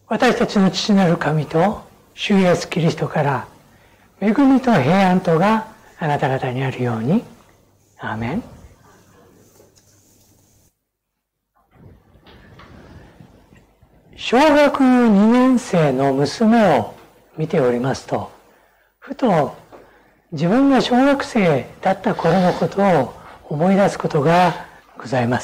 私たちの父なる神と主イエスキリストから恵みと平安とがあなた方にあるように。アーメン。小学2年生の娘を見ておりますと、ふと自分が小学生だった頃のことを思い出すことがございます。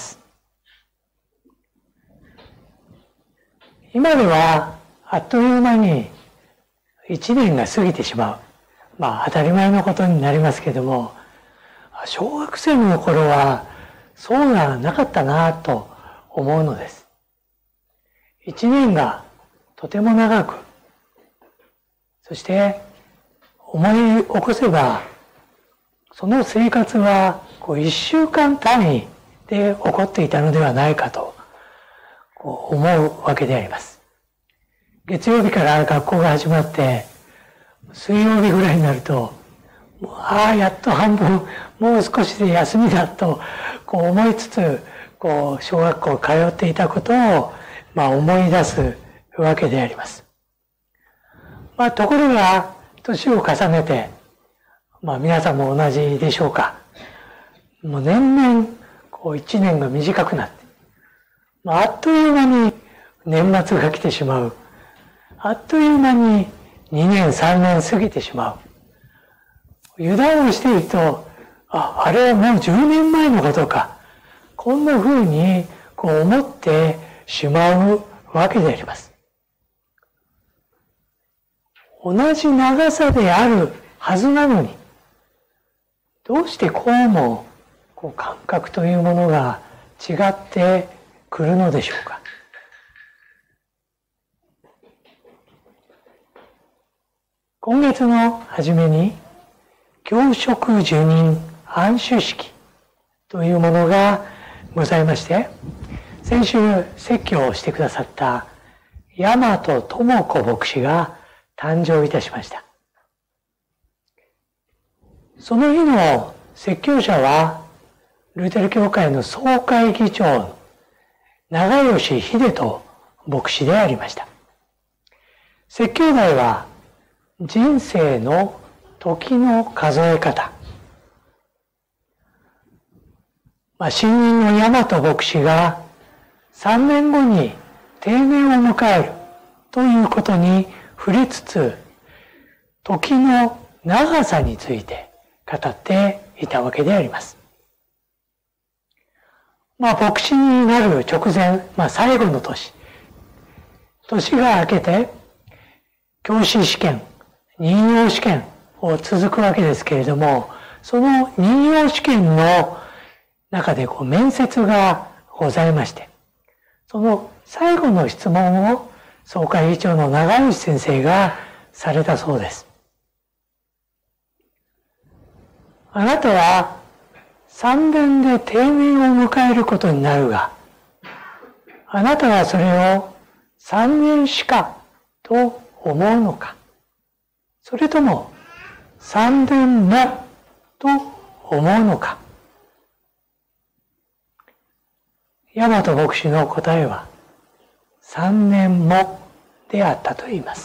今ではあっという間に1年が過ぎてしまう。当たり前のことになりますけれども、小学生の頃はそうがなかったなと思うのです。1年がとても長く、そして思い起こせば、その生活は1週間単位で起こっていたのではないかと思うわけであります。月曜日から学校が始まって、水曜日ぐらいになると、やっと半分、もう少しで休みだと思いつつ、小学校通っていたことを思い出すわけであります。ところが、年を重ねて、皆さんも同じでしょうか。もう年々、1年が短くなって、あっという間に年末が来てしまう。あっという間に2年、3年過ぎてしまう。油断をしていると、あれはもう10年前のことか。こんな風に思ってしまうわけであります。同じ長さであるはずなのに、どうしてこうも感覚というものが違ってくるのでしょうか。今月の初めに、教職受任安守式というものがございまして、先週説教をしてくださった大和智子牧師が誕生いたしました。その日の説教者は、ルーテル教会の総会議長の長吉秀人牧師でありました。説教題は、人生の時の数え方。新任の大和牧師が3年後に定年を迎えるということに触れつつ、時の長さについて語っていたわけであります。牧師になる直前、最後の年が明けて、教師試験、任用試験を続くわけですけれども、その任用試験の中で面接がございまして、その最後の質問を総会議長の長吉先生がされたそうです。あなたは3年で定年を迎えることになるが、あなたはそれを3年しかと思うのか、それとも3年もと思うのか。大和牧師の答えは3年もであったと言います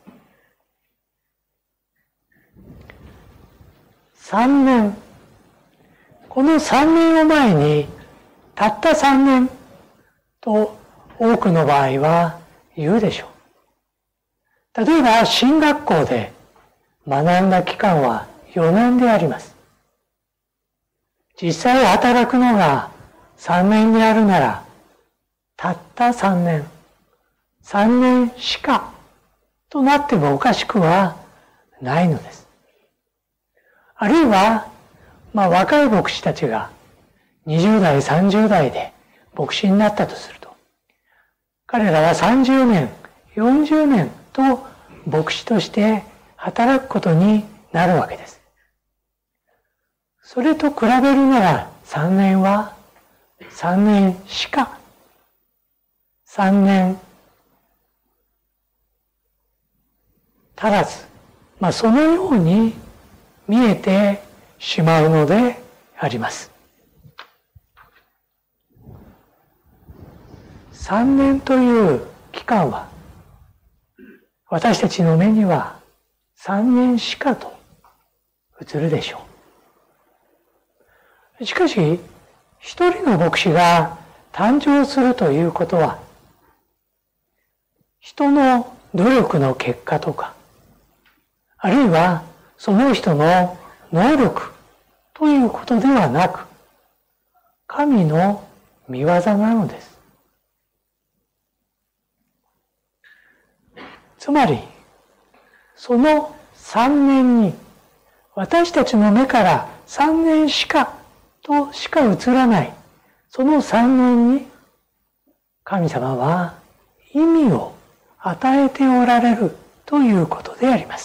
。3年。この3年を前にたった3年と多くの場合は言うでしょう。例えば進学校で学んだ期間は4年であります。実際働くのが3年であるなら、たった3年、3年しかとなってもおかしくはないのです。あるいは、若い牧師たちが20代、30代で牧師になったとすると、彼らは30年、40年と牧師として働くことになるわけです。それと比べるなら3年は3年しか、3年足らず、そのように見えてしまうのであります。3年という期間は私たちの目には3年しかと映るでしょう。しかし、一人の牧師が誕生するということは、人の努力の結果とか、あるいはその人の能力ということではなく、神の御業なのです。つまり、その3年に、私たちの目から3年しか映らない、その3年に、神様は意味を与えておられるということであります。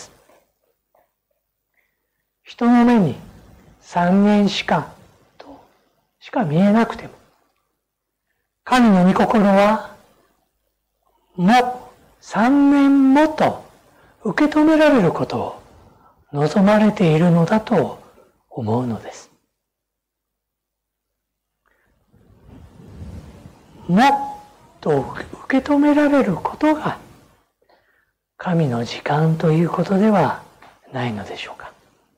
人の目に3年しか見えなくても、神の御心は、もう3年もと受け止められることを望まれているのだと思うのです。もと受け止められることが神の時間ということではないのでしょうか。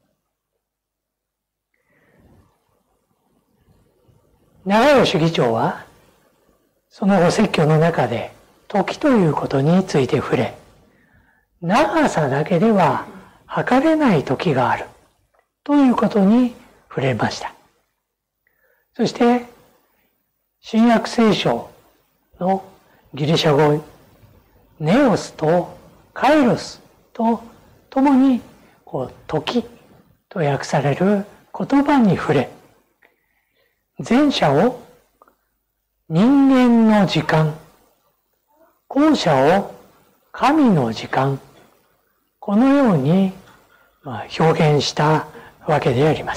長吉議長はその後説教の中で時ということについて触れ、長さだけでは測れない時があるということに触れました。そして新約聖書のギリシャ語ネオスとカイロスとともに時と訳される言葉に触れ、前者を人間の時間、後者を神の時間、このように表現したわけであります。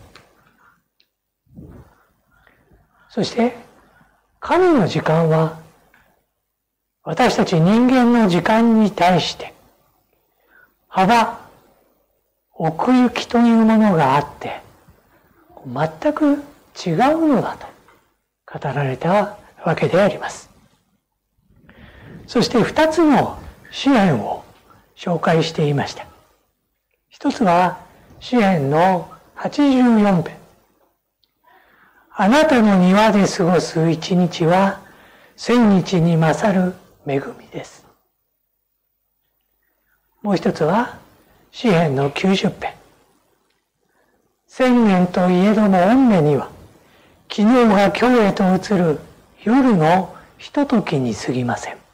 そして神の時間は私たち人間の時間に対して幅、奥行きというものがあって全く違うのだと語られたわけであります。そして2つの詩篇を紹介していました。一つは詩篇の84編。あなたの庭で過ごす一日は千日に勝る恵みです。もう一つは詩篇の90編。千年といえども御目には昨日が今日へと移る夜のひとときに過ぎません。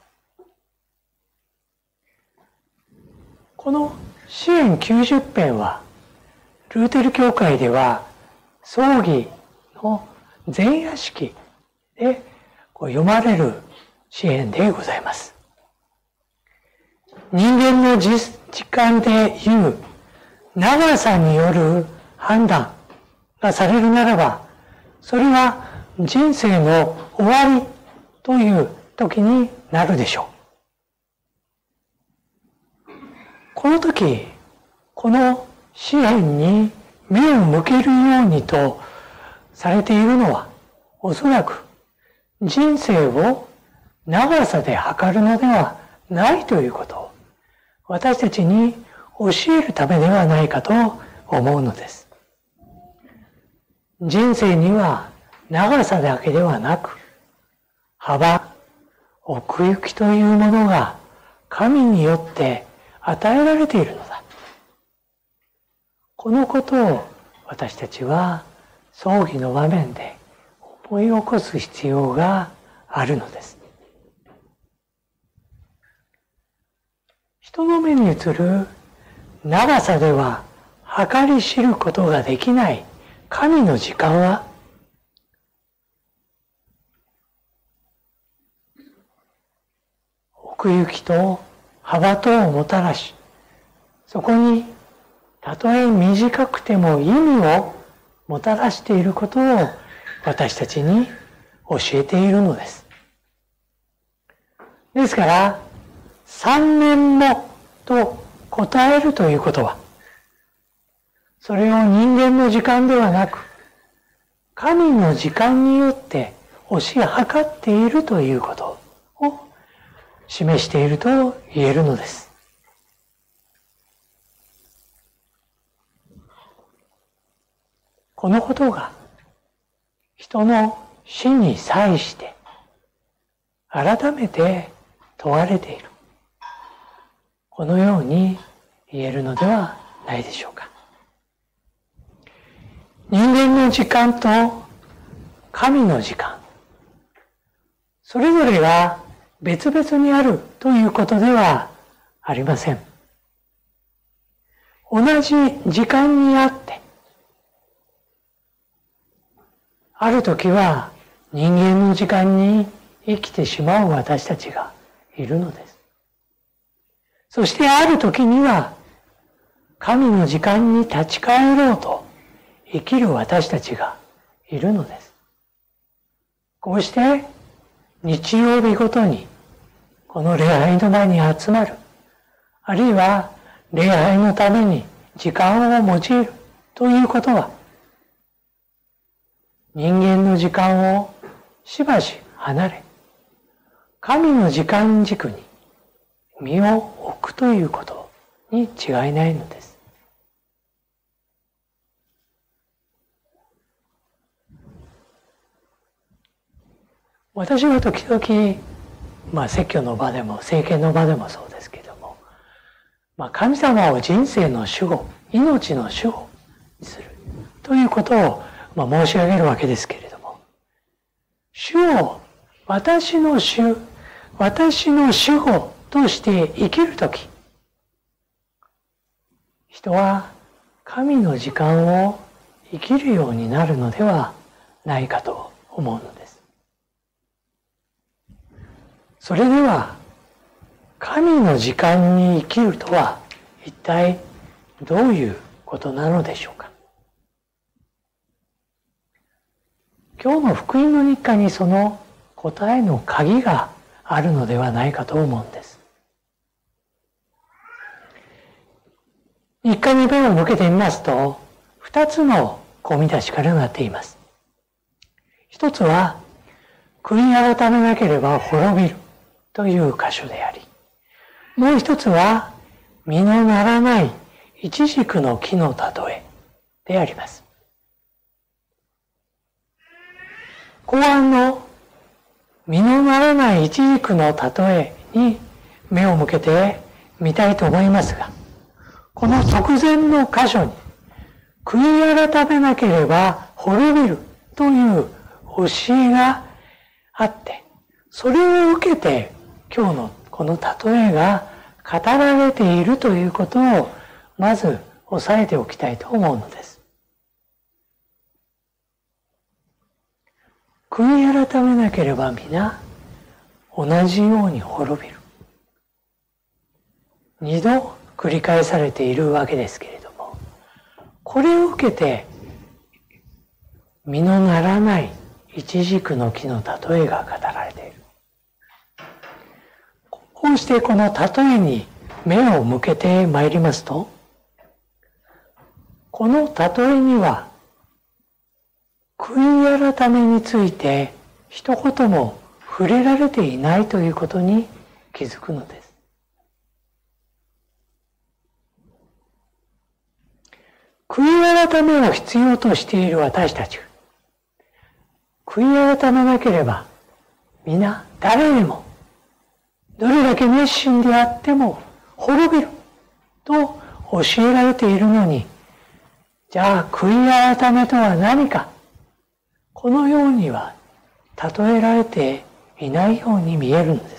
この詩篇90編はルーテル教会では葬儀の前夜式で読まれる詩篇でございます。人間の時間でいう長さによる判断がされるならば、それは人生の終わりという時になるでしょう。この時、この詩篇に目を向けるようにとされているのは、おそらく人生を長さで測るのではないということを私たちに教えるためではないかと思うのです。人生には長さだけではなく、幅、奥行きというものが神によって与えられているのだ。このことを私たちは葬儀の場面で思い起こす必要があるのです。人の目に映る長さでは計り知ることができない神の時間は、奥行きと幅とをもたらし、そこにたとえ短くても意味をもたらしていることを私たちに教えているのです。ですから、3年もと答えるということは、それを人間の時間ではなく、神の時間によって推し量っているということを示していると言えるのです。 このことが人の死に際して改めて問われている。このように言えるのではないでしょうか。人間の時間と神の時間、それぞれが別々にあるということではありません。同じ時間にあって、ある時は人間の時間に生きてしまう私たちがいるのです。そしてある時には神の時間に立ち返ろうと生きる私たちがいるのです。こうして日曜日ごとにこの礼拝の前に集まる、あるいは礼拝のために時間を用いるということは、人間の時間をしばし離れ、神の時間軸に身を置くということに違いないのです。私は時々、説教の場でも聖経の場でもそうですけれども、神様を人生の主語、命の主語にするということを申し上げるわけですけれども、主を私の主語として生きるとき、人は神の時間を生きるようになるのではないかと思うのです。それでは、神の時間に生きるとは一体どういうことなのでしょうか。今日の福音の日課にその答えの鍵があるのではないかと思うんです。日課に目を向けてみますと、二つの込み出しからなっています。一つは、悔い改めなければ滅びるという箇所であり、もう一つは、実のならないイチジクの木の例えであります。後半の実のならないイチジクの例えに目を向けてみたいと思いますが、この直前の箇所に、悔い改めなければ滅びるという教えがあって、それを受けて今日のこの例えが語られているということをまず押さえておきたいと思うのです。悔い改めなければ皆同じように滅びる。二度繰り返されているわけですけれども、これを受けて実のならないイチジクの木の例えが語られている。こうしてこの例えに目を向けてまいりますと、この例えには悔い改めについて一言も触れられていないということに気づくのです。悔い改めを必要としている私たちが、悔い改めなければ皆誰でもどれだけ熱心であっても滅びると教えられているのに、じゃあ悔い改めとは何か、このようには例えられていないように見えるのです。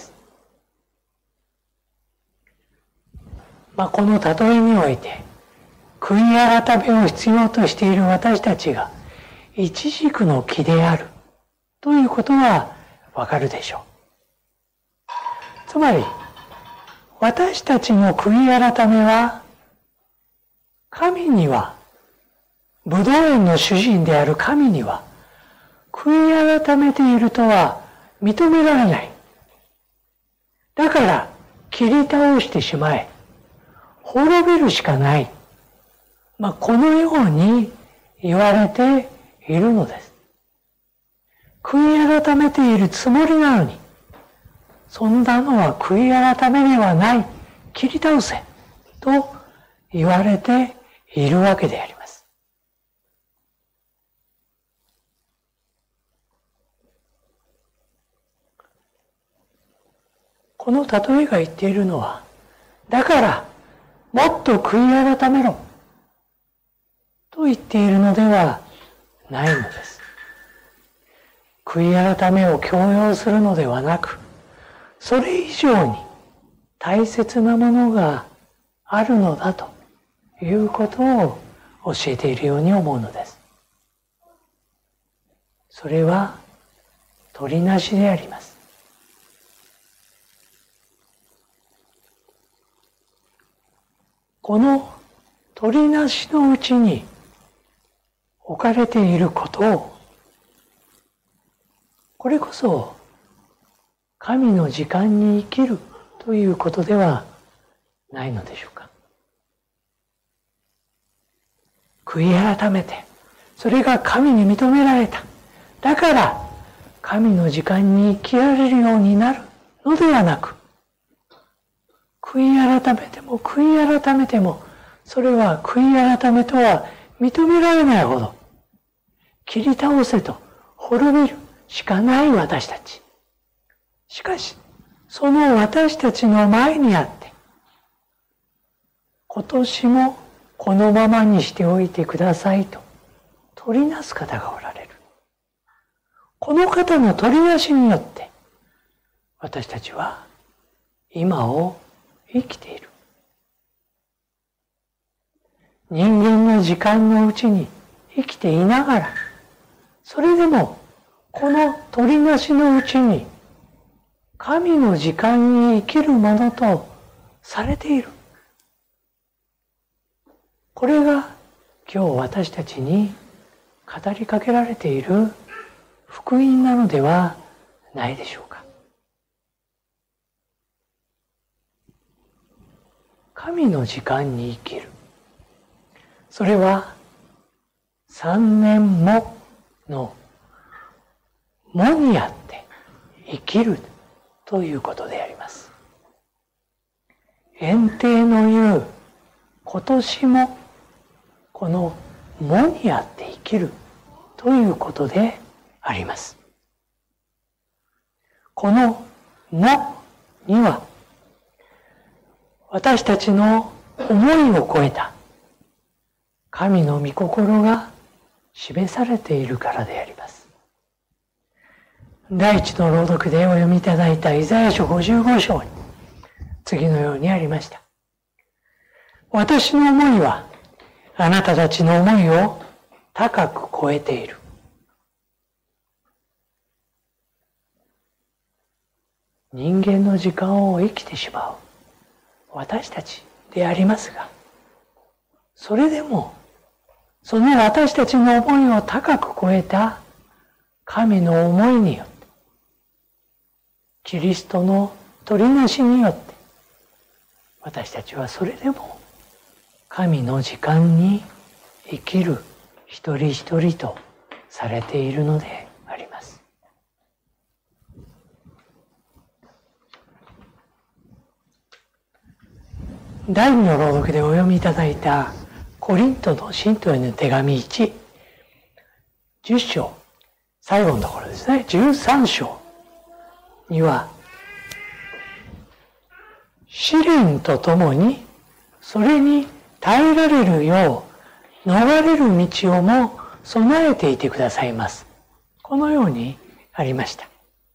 この例えにおいて、悔い改めを必要としている私たちがイチジクの木であるということはわかるでしょう。つまり、私たちの悔い改めは、神には、葡萄園の主人である神には、悔い改めているとは認められない。だから、切り倒してしまえ。滅びるしかない。このように言われているのです。悔い改めているつもりなのに、そんなのは悔い改めではない。切り倒せ。と言われているわけであります。 この例えが言っているのは、だからもっと悔い改めろと言っているのではないのです。悔い改めを強要するのではなく、それ以上に大切なものがあるのだということを教えているように思うのです。それは取りなしであります。この取りなしのうちに置かれていることを、これこそ神の時間に生きるということではないのでしょうか。悔い改めて、それが神に認められた。だから神の時間に生きられるようになるのではなく、悔い改めても悔い改めても、それは悔い改めとは認められないほど、切り倒せと滅びるしかない私たち。しかし、その私たちの前にあって、今年もこのままにしておいてくださいと取りなす方がおられる。この方の取りなしによって、私たちは今を生きている。人間の時間のうちに生きていながら、それでもこの取りなしのうちに神の時間に生きるものとされている。これが今日私たちに語りかけられている福音なのではないでしょうか。神の時間に生きる。それは三年ものもにあって生きるということであります。園庭の言う今年もこのもにあって生きるということであります。このもには私たちの思いを超えた神の御心が示されているからであります。第一の朗読でお読みいただいたイザヤ書55章に次のようにありました。私の思いはあなたたちの思いを高く超えている。人間の時間を生きてしまう私たちでありますが、それでもその私たちの思いを高く超えた神の思いによって、キリストの取りなしによって、私たちはそれでも神の時間に生きる一人一人とされているのであります。第二の朗読でお読みいただいたコリントの信徒への手紙1、10章、最後のところですね、13章には、試練とともにそれに耐えられるよう逃れる道をも備えていてくださいます。このようにありました。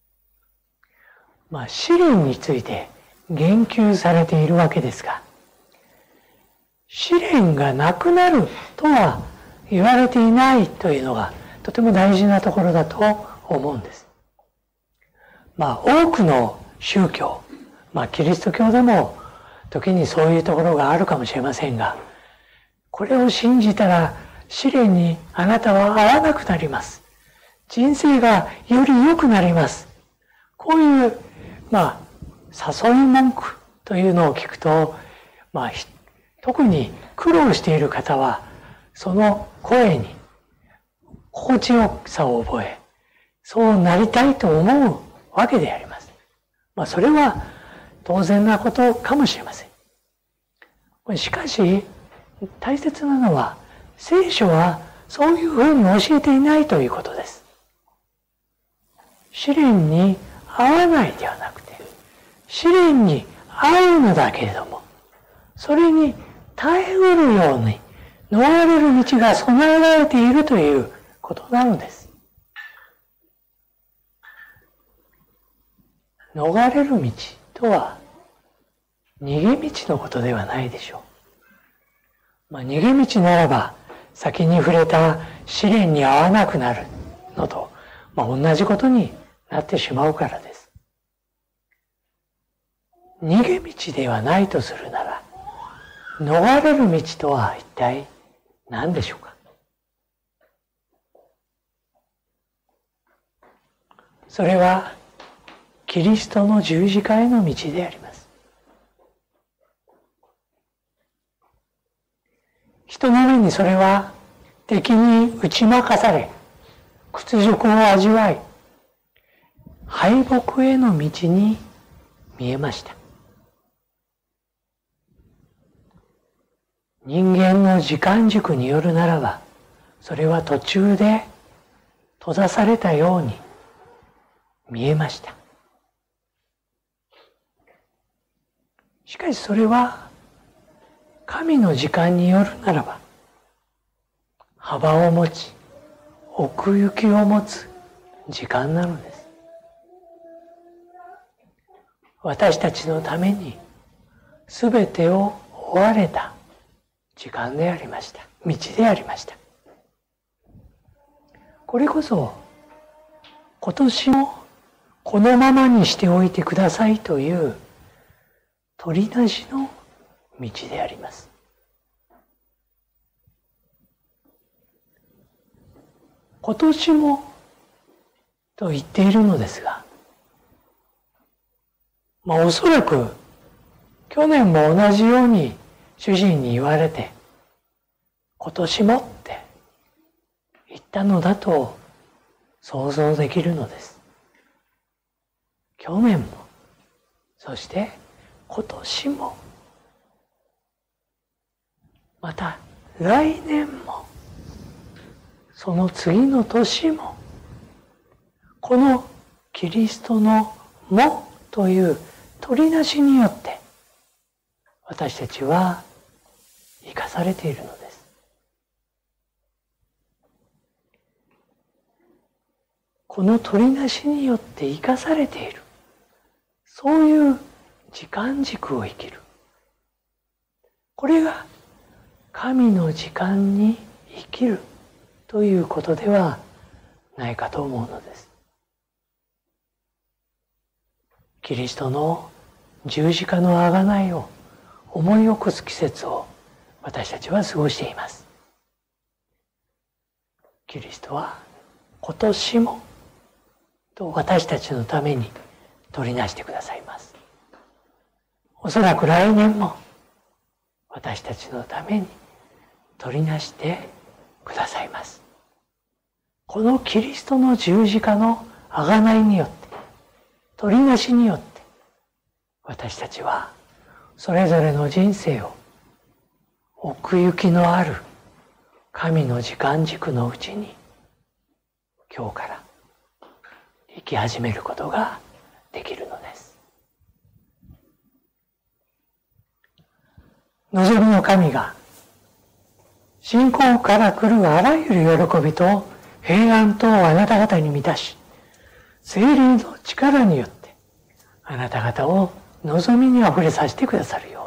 試練について言及されているわけですが、試練がなくなるとは言われていないというのがとても大事なところだと思うんです。多くの宗教、キリスト教でも時にそういうところがあるかもしれませんが、これを信じたら試練にあなたは合わなくなります。人生がより良くなります。こういう、誘い文句というのを聞くと、特に苦労している方は、その声に心地よさを覚え、そうなりたいと思うわけであります。それは当然なことかもしれません。しかし、大切なのは、聖書はそういうふうに教えていないということです。試練に合わないではなくて、 試練に遭うのだけれども、それに耐えうるように逃れる道が備えられているということなのです。逃れる道とは逃げ道のことではないでしょう。逃げ道ならば先に触れた試練に遭わなくなるのと、同じことになってしまうからです。逃げ道ではないとするなら、逃れる道とは一体何でしょうか。それはキリストの十字架への道であります。人の目にそれは敵に打ち負かされ、屈辱を味わい、敗北への道に見えました。人間の時間軸によるならば、それは途中で閉ざされたように見えました。しかしそれは神の時間によるならば、幅を持ち奥行きを持つ時間なのです。私たちのためにすべてを追われた時間でありました。道でありました。これこそ今年もこのままにしておいてくださいという取りなしの道であります。今年もと言っているのですが、おそらく去年も同じように主人に言われて、今年もって言ったのだと想像できるのです。去年も、そして今年も、また来年も、その次の年も、このキリストのもという取りなしによって私たちは生かされているのです。この取りなしによって生かされている、そういう時間軸を生きる、これが神の時間に生きるということではないかと思うのです。キリストの十字架の贖いを思い起こす季節を私たちは過ごしています。キリストは今年もと私たちのために取りなしてくださいます。おそらく来年も私たちのために取りなしてくださいます。このキリストの十字架の贖いによって、取りなしによって、私たちはそれぞれの人生を奥行きのある神の時間軸のうちに今日から生き始めることができるのです。望みの神が信仰から来るあらゆる喜びと平安とあなた方に満たし、聖霊の力によってあなた方を望みにあふれさせてくださるよ